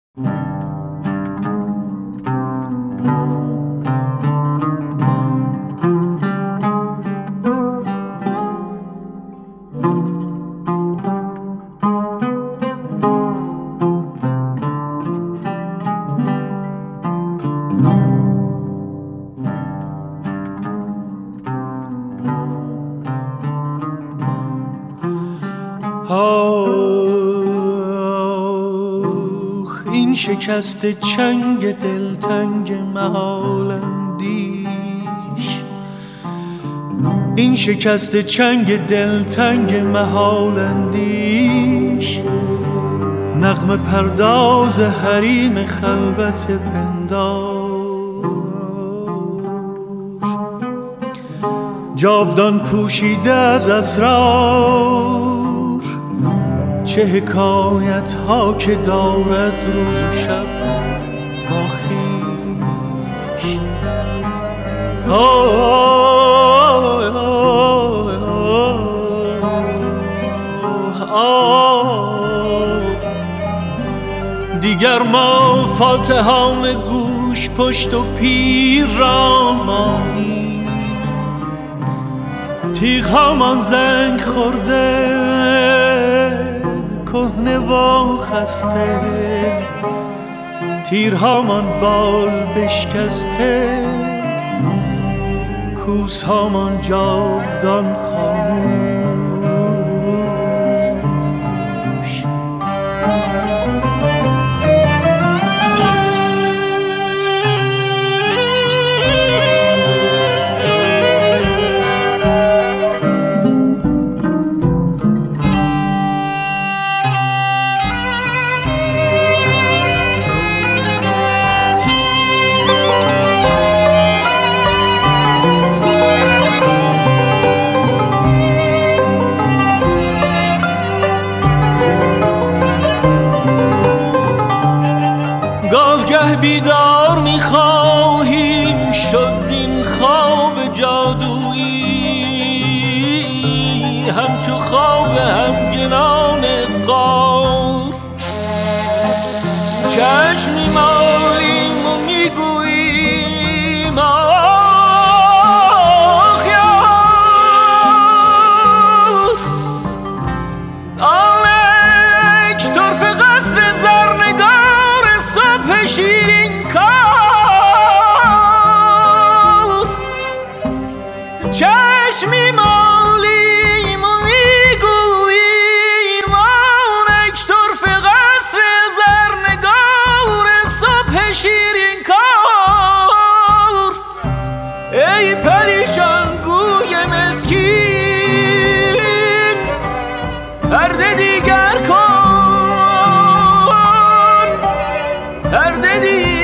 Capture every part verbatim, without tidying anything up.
آخ این شکست چنگ دلتنگ محال اندیش، این شکست چنگ دلتنگ محال اندیش، نغمه پرداز حریم خلوت پندار، جاودان پوشیده از اسرار، چه حکایت ها که دارد روز و شب با خویش. دیگر ما فاتحان گوش پشت و پیر را مانیم، تیغ‌هامان زنگ خورده کهنه و خسته، تیرهامان بال بشکسته، کوسهامان جاودان خاموش. گاه بیدار می‌خواهیم شد زین خواب جادویی، همچو خواب همگنان غار، چشم می‌مالیم و می‌گوییم آخ یار، آنک طرف قصر زرنگار صبح شیرین کار، چشمی مالیم و میگوییم آنک طرف قصر زرنگار صبح شیرین کار. ای پریشان گوی مسکین پرده دیگر کن، پرده دیگر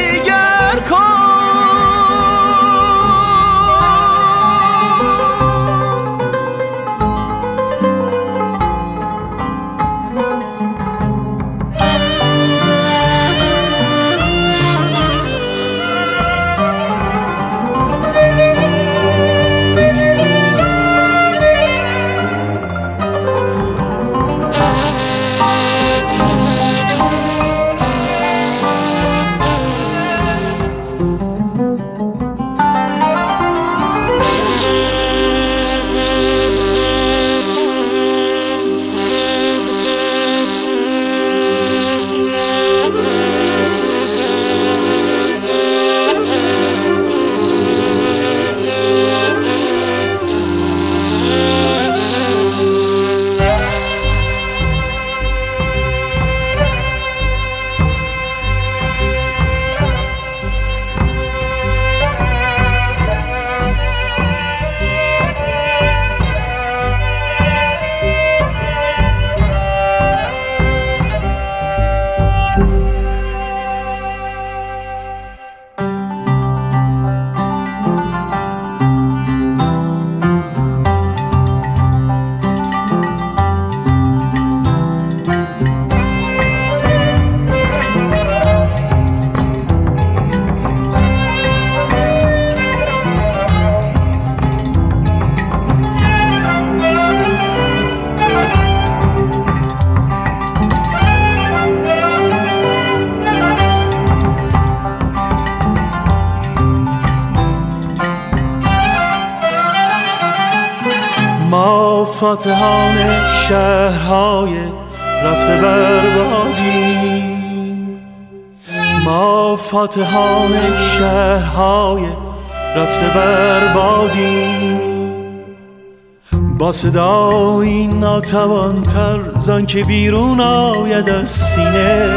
فاتحان شهرهای رفته بربادیم، ما فاتحان شهرهای رفته بربادیم. با صدایی ناتوانتر زان که بیرون آید از سینه،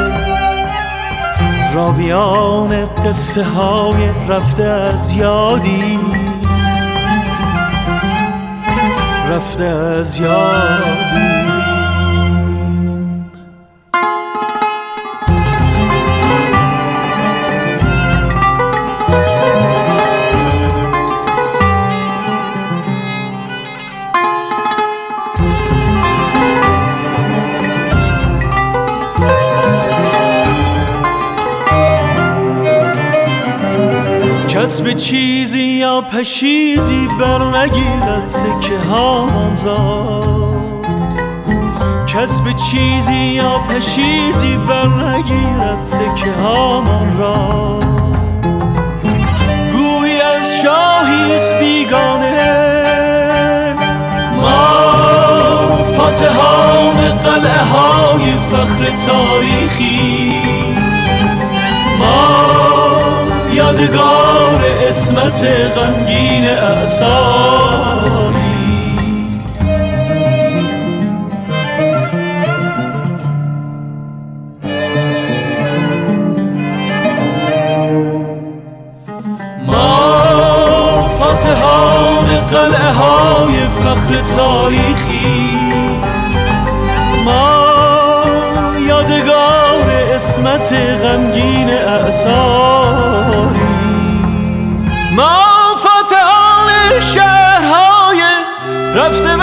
راویان قصه های رفته از یادی، رفته از یادی. کس به چیزی یا پشیزی بر نگیرد سکه هامان را، کس به چیزی یا پشیزی بر نگیرد سکه هامان را. گویی از شاهیست بیگانه، ما فاتحان قلعه های فخر تاریخی، ما یادگار عصمت غمگین اعصاری. ما فاتحان قلعه های فخر تاریخی، ما یادگار عصمت غمگین اعصاری. ما فاتحان شهرهای رفته